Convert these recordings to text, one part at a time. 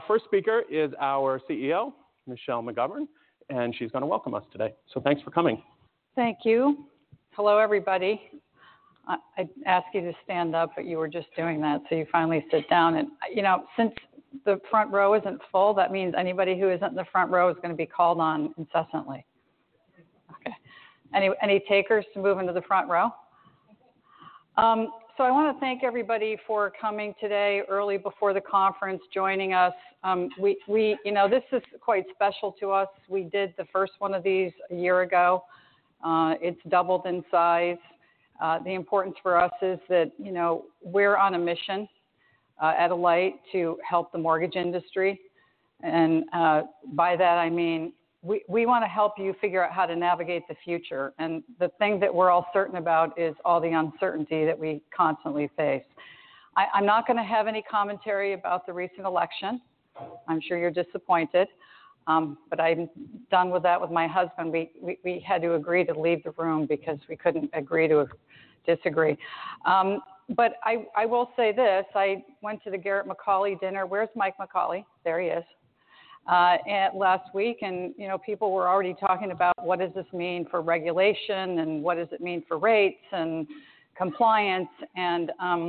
First speaker is our CEO, Michelle McGovern, and she's going to welcome us today. So thanks for coming. Thank you. Hello, everybody. I asked you to stand up, but you were just doing that, so you finally sit down. And, since the front row isn't full, that means anybody who isn't in the front row is going to be called on incessantly. Okay. Any takers to move into the front row? So I want to thank everybody for coming today early before the conference, joining us. This is quite special to us. We did the first one of these a year ago. It's doubled in size. The importance for us is that, we're on a mission at Alight to help the mortgage industry. And by that, I mean, we want to help you figure out how to navigate the future. And the thing that we're all certain about is all the uncertainty that we constantly face. I'm not going to have any commentary about the recent election. I'm sure you're disappointed. But I'm done with that with my husband. We had to agree to leave the room because we couldn't agree to disagree. But I will say this. I went to the Garrett McCauley dinner. Where's Mike McCauley? There he is. Last week, and people were already talking about what does this mean for regulation and what does it mean for rates and compliance, and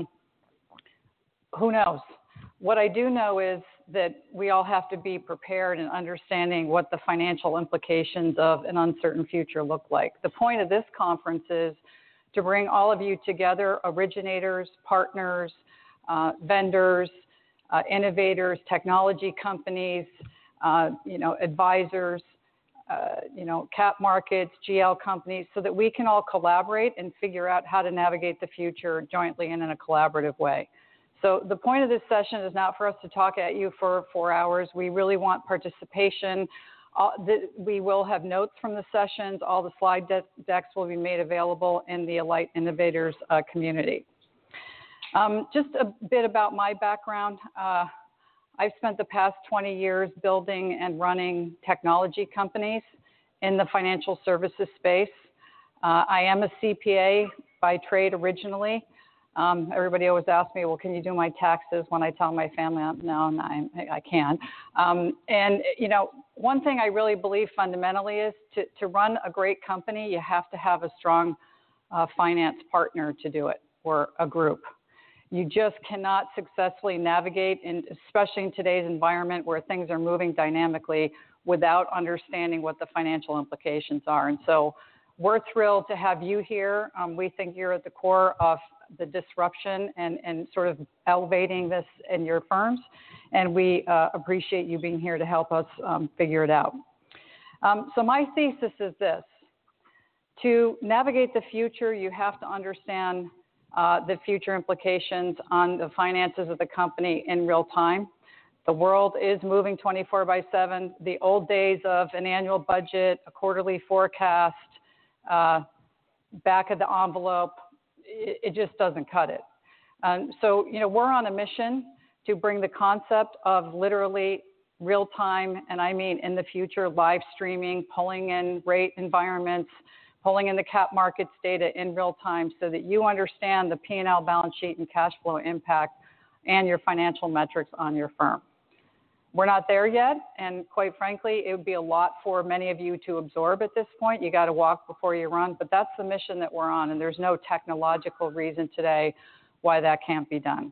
who knows. What I do know is that we all have to be prepared in understanding what the financial implications of an uncertain future look like. The point of this conference is to bring all of you together, originators, partners, vendors, innovators, technology companies, advisors, cap markets, GL companies, so that we can all collaborate and figure out how to navigate the future jointly and in a collaborative way. So the point of this session is not for us to talk at you for 4 hours. We really want participation. We will have notes from the sessions. All the slide decks will be made available in the Alight Innovators community. Just a bit about my background. I've spent the past 20 years building and running technology companies in the financial services space. I am a CPA by trade originally. Everybody always asks me, well, can you do my taxes? When I tell my family, no, I can't. One thing I really believe fundamentally is to run a great company, you have to have a strong finance partner to do it, or a group. You just cannot successfully navigate, especially in today's environment where things are moving dynamically, without understanding what the financial implications are. And so we're thrilled to have you here. We think you're at the core of the disruption and sort of elevating this in your firms. And we appreciate you being here to help us figure it out. So my thesis is this. To navigate the future, you have to understand the future implications on the finances of the company in real time. The world is moving 24/7. The old days of an annual budget, a quarterly forecast, back of the envelope, it just doesn't cut it. So, we're on a mission to bring the concept of literally real time, and I mean in the future, live streaming, pulling in rate environments, pulling in the cap markets data in real time so that you understand the P&L, balance sheet, and cash flow impact and your financial metrics on your firm. We're not there yet, and quite frankly, it would be a lot for many of you to absorb at this point. You got to walk before you run, but that's the mission that we're on, and there's no technological reason today why that can't be done.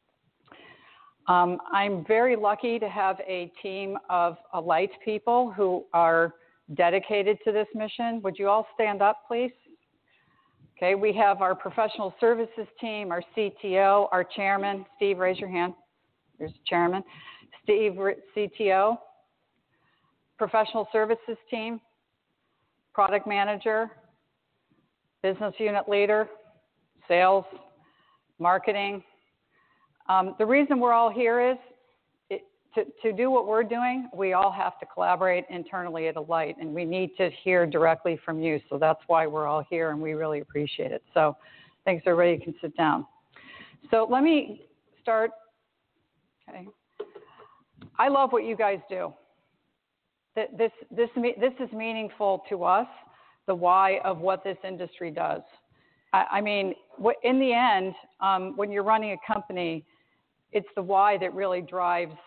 I'm very lucky to have a team of Alight people who are dedicated to this mission. Would you all stand up, please? Okay, we have our professional services team, our CTO, our chairman. Steve, raise your hand. There's the chairman. Steve, CTO. Professional services team, product manager, business unit leader, sales, marketing. The reason we're all here is to do what we're doing, we all have to collaborate internally at Alight, and we need to hear directly from you. So that's why we're all here, and we really appreciate it. So thanks, everybody. You can sit down. So let me start. Okay. I love what you guys do. This is meaningful to us, the why of what this industry does. I mean, in the end, when you're running a company, it's the why that really drives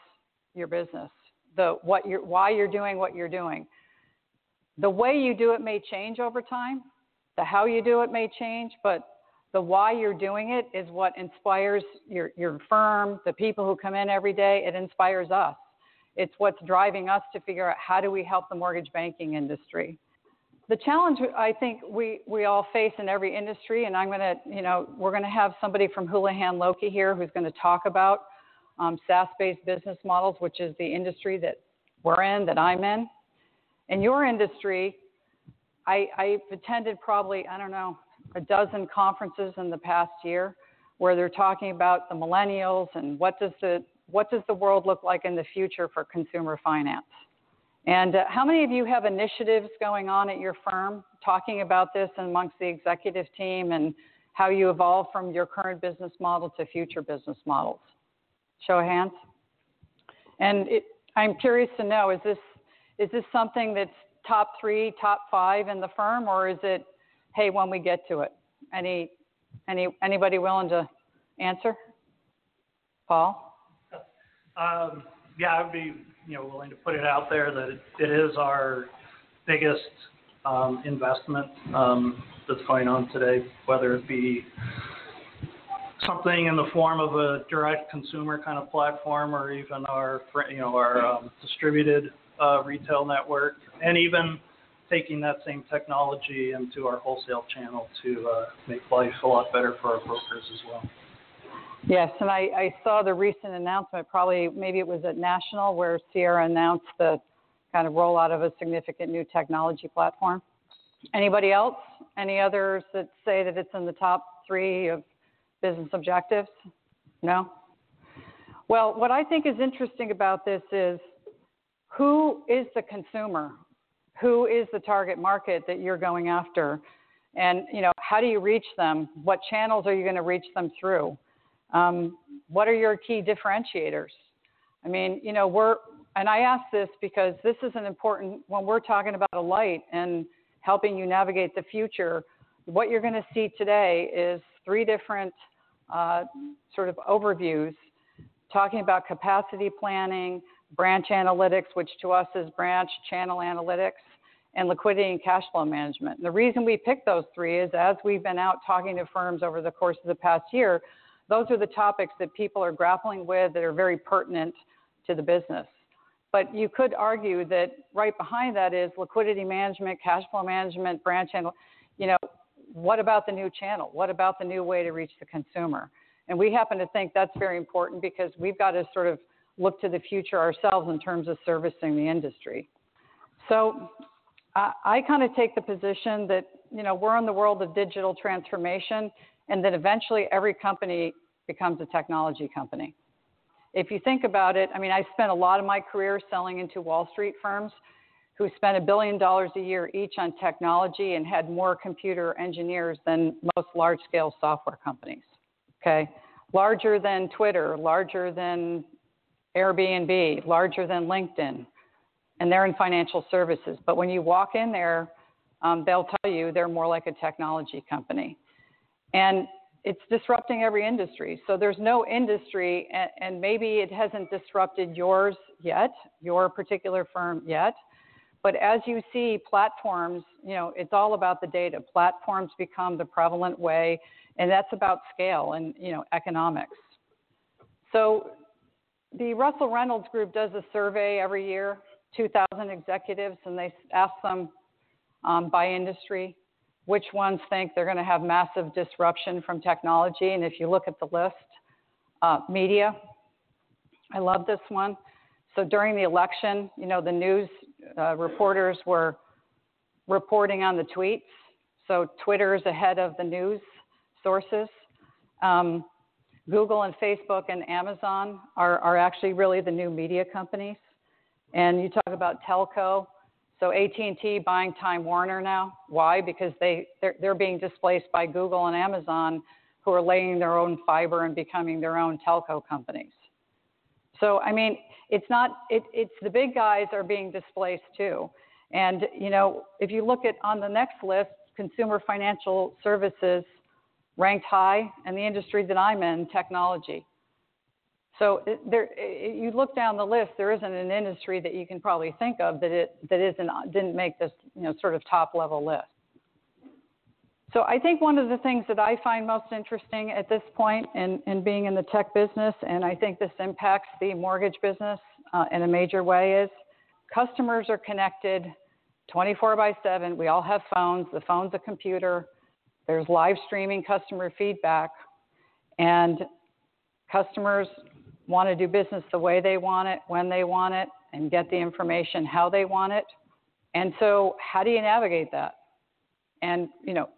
your business, why you're doing what you're doing. The way you do it may change over time. The how you do it may change, but the why you're doing it is what inspires your firm, the people who come in every day. It inspires us. It's what's driving us to figure out how do we help the mortgage banking industry. The challenge I think we all face in every industry, and we're going to have somebody from Houlihan Lokey here who's going to talk about SaaS-based business models, which is the industry that we're in, that I'm in. In your industry, I've attended probably, a dozen conferences in the past year where they're talking about the millennials and what does the world look like in the future for consumer finance. And how many of you have initiatives going on at your firm talking about this amongst the executive team and how you evolve from your current business model to future business models? Show of hands. And I'm curious to know, is this something that's top 3, top 5 in the firm, or is it, hey, when we get to it? Anybody willing to answer? Paul? Yeah, I would be willing to put it out there that it is our biggest investment that's going on today, whether it be something in the form of a direct consumer kind of platform, or even our distributed retail network, and even taking that same technology into our wholesale channel to make life a lot better for our brokers as well. Yes, and I saw the recent announcement, maybe it was at National, where Sierra announced the kind of rollout of a significant new technology platform. Anybody else? Any others that say that it's in the top 3 of business objectives? No? Well, what I think is interesting about this is, who is the consumer? Who is the target market that you're going after? And, how do you reach them? What channels are you going to reach them through? What are your key differentiators? And I ask this because this is an important, when we're talking about Alight and helping you navigate the future, what you're going to see today is 3 different sort of overviews talking about capacity planning, branch analytics, which to us is branch channel analytics, and liquidity and cash flow management. And the reason we picked those 3 is, as we've been out talking to firms over the course of the past year, those are the topics that people are grappling with that are very pertinent to the business. But you could argue that right behind that is liquidity management, cash flow management, branch channel. What about the new channel? What about the new way to reach the consumer? And we happen to think that's very important because we've got to sort of look to the future ourselves in terms of servicing the industry. So I kind of take the position that, we're in the world of digital transformation, and that eventually every company becomes a technology company. If you think about it, I spent a lot of my career selling into Wall Street firms who spent $1 billion a year each on technology and had more computer engineers than most large-scale software companies, okay? Larger than Twitter, larger than Airbnb, larger than LinkedIn, and they're in financial services. But when you walk in there, they'll tell you they're more like a technology company. And it's disrupting every industry. So there's no industry, and maybe it hasn't disrupted yours yet, your particular firm yet. But as you see platforms, it's all about the data. Platforms become the prevalent way, and that's about scale and, economics. So the Russell Reynolds Group does a survey every year, 2,000 executives, and they ask them by industry which ones think they're going to have massive disruption from technology. And if you look at the list, media, I love this one. So during the election, the news reporters were reporting on the tweets. So Twitter is ahead of the news sources. Google and Facebook and Amazon are actually really the new media companies. And you talk about telco. So AT&T buying Time Warner now. Why? Because they're being displaced by Google and Amazon, who are laying their own fiber and becoming their own telco companies. So, it's the big guys are being displaced too. And, if you look at on the next list, consumer financial services ranked high, and the industry that I'm in, technology. So you look down the list, there isn't an industry that you can probably think of didn't make this sort of top level list. So I think one of the things that I find most interesting at this point in being in the tech business, and I think this impacts the mortgage business in a major way, is customers are connected 24/7. We all have phones. The phone's a computer. There's live streaming customer feedback. And customers want to do business the way they want it, when they want it, and get the information how they want it. And so how do you navigate that? And,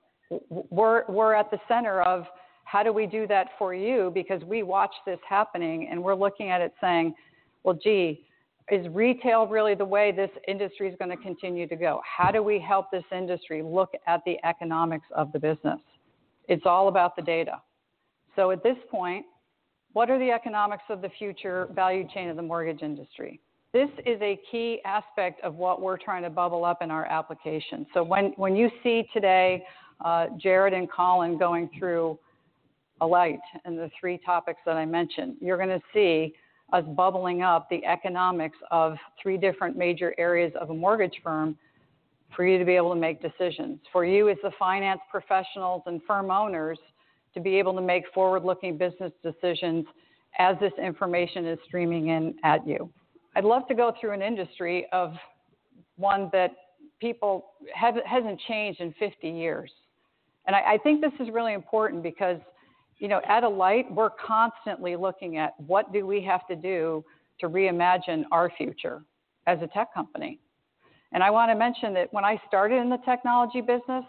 we're at the center of how do we do that for you, because we watch this happening and we're looking at it saying, well, gee, is retail really the way this industry is going to continue to go? How do we help this industry look at the economics of the business? It's all about the data. So at this point, what are the economics of the future value chain of the mortgage industry? This is a key aspect of what we're trying to bubble up in our application. So when you see today Jared and Colin going through Alight and the 3 topics that I mentioned, you're going to see us bubbling up the economics of 3 different major areas of a mortgage firm for you to be able to make decisions. For you as the finance professionals and firm owners to be able to make forward-looking business decisions as this information is streaming in at you. I'd love to go through an industry of one that people hasn't changed in 50 years. And I think this is really important because, at Alight, we're constantly looking at what do we have to do to reimagine our future as a tech company. And I want to mention that when I started in the technology business,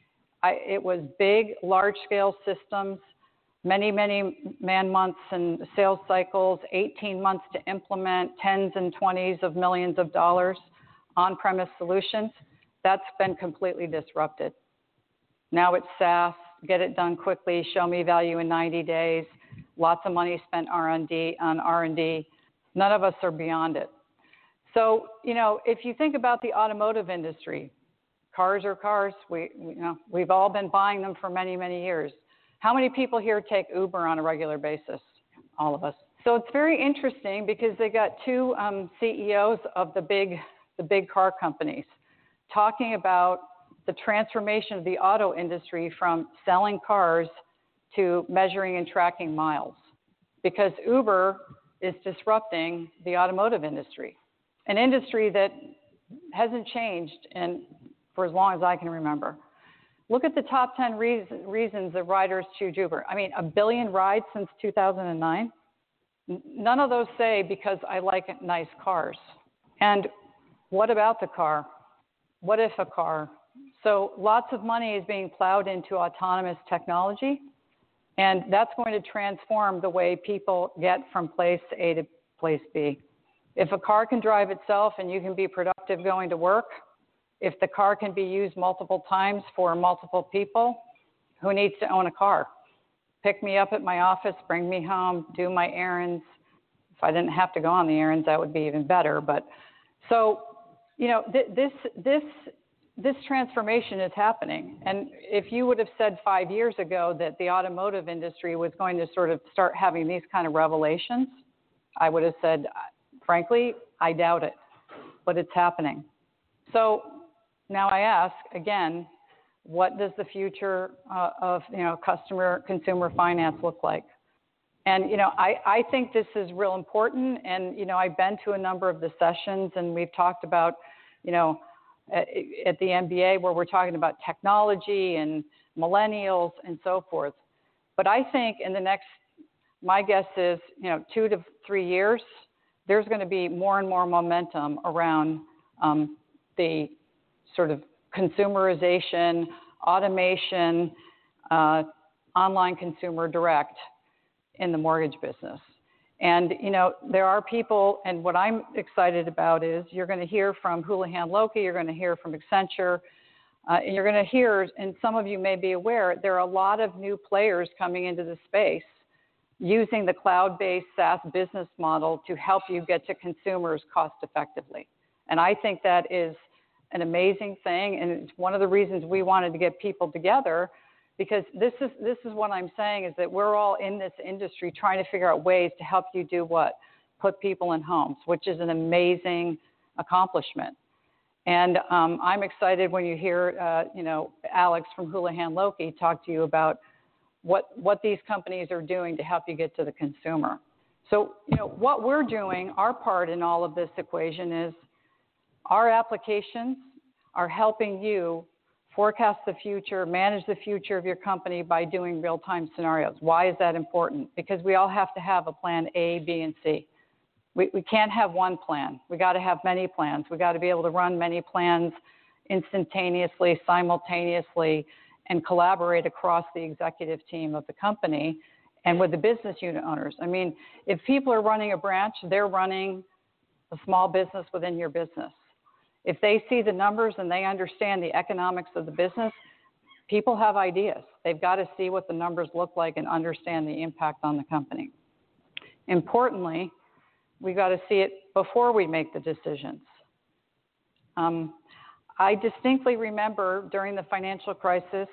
it was big, large-scale systems, many man-months and sales cycles, 18 months to implement, tens and 20s of millions of dollars, on-premise solutions. That's been completely disrupted. Now it's SaaS, get it done quickly, show me value in 90 days, lots of money spent on R&D. None of us are beyond it. So, if you think about the automotive industry, cars are cars. We've all been buying them for many, many years. How many people here take Uber on a regular basis? All of us. So it's very interesting because they got 2 CEOs of the big car companies talking about the transformation of the auto industry from selling cars to measuring and tracking miles, because Uber is disrupting the automotive industry, an industry that hasn't changed for as long as I can remember. Look at the top 10 reasons that riders choose Uber. 1 billion rides since 2009. None of those say because I like nice cars. And what about the car? What if a car? So lots of money is being plowed into autonomous technology, and that's going to transform the way people get from place A to place B. If a car can drive itself and you can be productive going to work, if the car can be used multiple times for multiple people, who needs to own a car? Pick me up at my office, bring me home, do my errands. If I didn't have to go on the errands, that would be even better. But so, this transformation is happening. And if you would have said 5 years ago that the automotive industry was going to sort of start having these kind of revelations, I would have said, frankly, I doubt it. But it's happening. So now I ask, again, what does the future of consumer finance look like? And, I think this is real important. And, I've been to a number of the sessions, and we've talked about, at the MBA where we're talking about technology and millennials and so forth. But I think in the next, my guess is, 2 to 3 years, there's going to be more and more momentum around the sort of consumerization, automation, online consumer direct in the mortgage business. And, there are people, and what I'm excited about is you're going to hear from Houlihan Lokey, you're going to hear from Accenture, and you're going to hear, and some of you may be aware, there are a lot of new players coming into the space using the cloud-based SaaS business model to help you get to consumers cost effectively. And I think that is an amazing thing, and it's one of the reasons we wanted to get people together, because this is what I'm saying is that we're all in this industry trying to figure out ways to help you do what? Put people in homes, which is an amazing accomplishment. And I'm excited when you hear, Alex from Houlihan Lokey talk to you about what these companies are doing to help you get to the consumer. So, what we're doing, our part in all of this equation is our applications are helping you forecast the future, manage the future of your company by doing real-time scenarios. Why is that important? Because we all have to have a plan A, B, and C. We can't have one plan. We got to have many plans. We got to be able to run many plans instantaneously, simultaneously, and collaborate across the executive team of the company and with the business unit owners. I mean, if people are running a branch, they're running a small business within your business. If they see the numbers and they understand the economics of the business, people have ideas. They've got to see what the numbers look like and understand the impact on the company. Importantly, we've got to see it before we make the decisions. I distinctly remember during the financial crisis,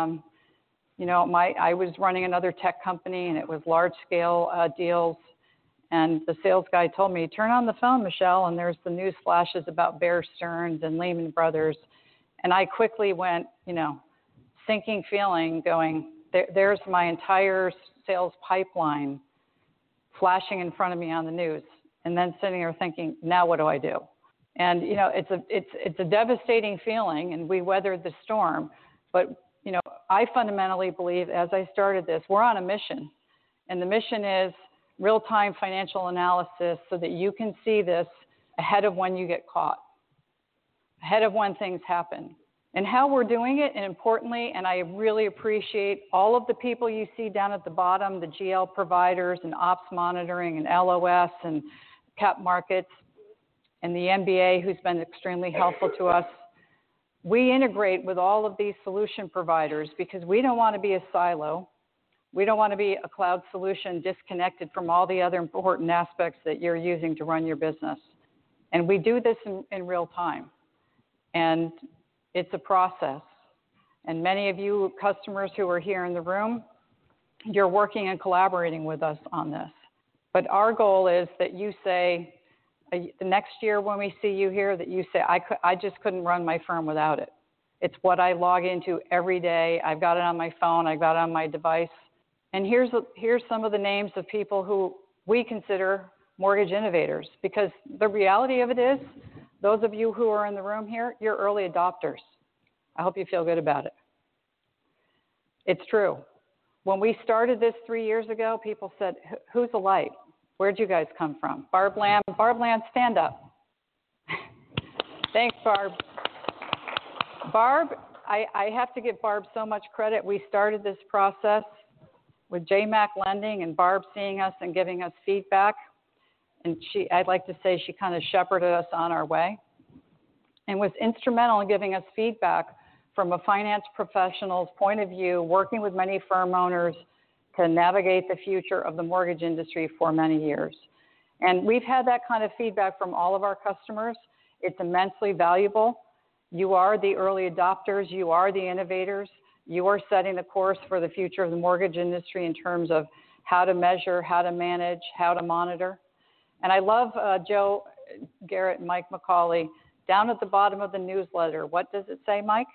I was running another tech company, and it was large-scale deals. And the sales guy told me, turn on the phone, Michelle, and there's the news flashes about Bear Stearns and Lehman Brothers. And I quickly went, sinking feeling, going, there's my entire sales pipeline flashing in front of me on the news. And then sitting there thinking, now what do I do? And, it's a devastating feeling, and we weathered the storm. But, I fundamentally believe, as I started this, we're on a mission. And the mission is real-time financial analysis so that you can see this ahead of when you get caught, ahead of when things happen. And how we're doing it, and importantly, and I really appreciate all of the people you see down at the bottom, the GL providers and ops monitoring and LOS and cap markets and the MBA, who's been extremely helpful to us. We integrate with all of these solution providers because we don't want to be a silo. We don't want to be a cloud solution disconnected from all the other important aspects that you're using to run your business. And we do this in real time. And it's a process. And many of you customers who are here in the room, you're working and collaborating with us on this. But our goal is that you say, the next year when we see you here, that you say, I just couldn't run my firm without it. It's what I log into every day. I've got it on my phone. I've got it on my device. And here's some of the names of people who we consider mortgage innovators, because the reality of it is, those of you who are in the room here, you're early adopters. I hope you feel good about it. It's true. When we started this 3 years ago, people said, who's Alight? Where'd you guys come from? Barb Lamb, stand up. Thanks, Barb. Barb, I have to give Barb so much credit. We started this process with JMac Lending and Barb seeing us and giving us feedback. And I'd like to say she kind of shepherded us on our way and was instrumental in giving us feedback from a finance professional's point of view, working with many firm owners to navigate the future of the mortgage industry for many years. And we've had that kind of feedback from all of our customers. It's immensely valuable. You are the early adopters. You are the innovators. You are setting the course for the future of the mortgage industry in terms of how to measure, how to manage, how to monitor. And I love Joe Garrett and Mike McCauley. Down at the bottom of the newsletter, what does it say, Mike?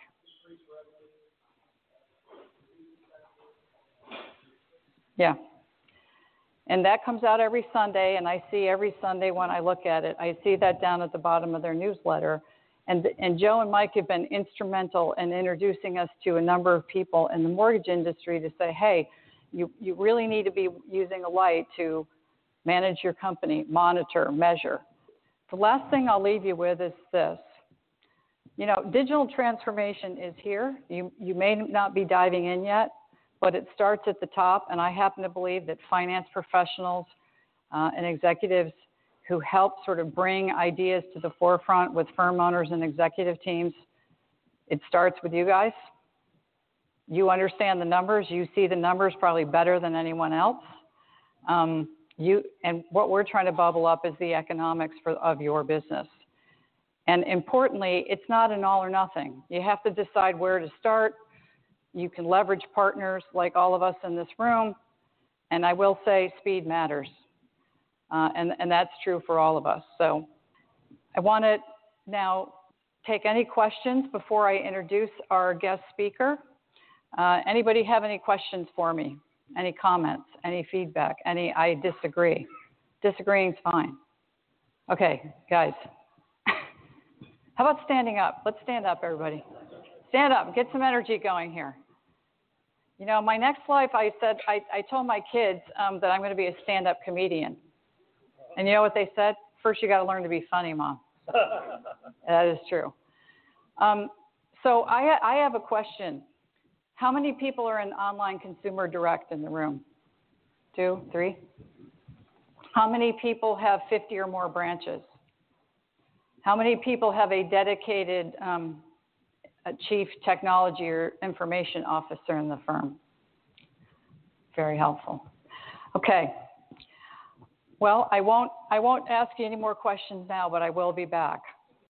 Yeah. And that comes out every Sunday, and I see every Sunday when I look at it, I see that down at the bottom of their newsletter. And Joe and Mike have been instrumental in introducing us to a number of people in the mortgage industry to say, hey, you really need to be using Alight to manage your company, monitor, measure. The last thing I'll leave you with is this. Digital transformation is here. You may not be diving in yet, but it starts at the top, and I happen to believe that finance professionals and executives who help sort of bring ideas to the forefront with firm owners and executive teams, it starts with you guys. You understand the numbers. You see the numbers probably better than anyone else. And what we're trying to bubble up is the economics of your business. And importantly, it's not an all or nothing. You have to decide where to start. You can leverage partners like all of us in this room. And I will say speed matters. And that's true for all of us. So I want to now take any questions before I introduce our guest speaker. Anybody have any questions for me? Any comments? Any feedback? I disagree? Disagreeing is fine. Okay, guys. How about standing up? Let's stand up, everybody. Stand up. Get some energy going here. You know, my next life, I told my kids that I'm going to be a stand-up comedian. And you know what they said? First, you got to learn to be funny, Mom. That is true. So I have a question. How many people are in Online Consumer Direct in the room? 2, 3? How many people have 50 or more branches? How many people have a dedicated a chief technology or information officer in the firm? Very helpful. Okay. Well, I won't ask you any more questions now, but I will be back.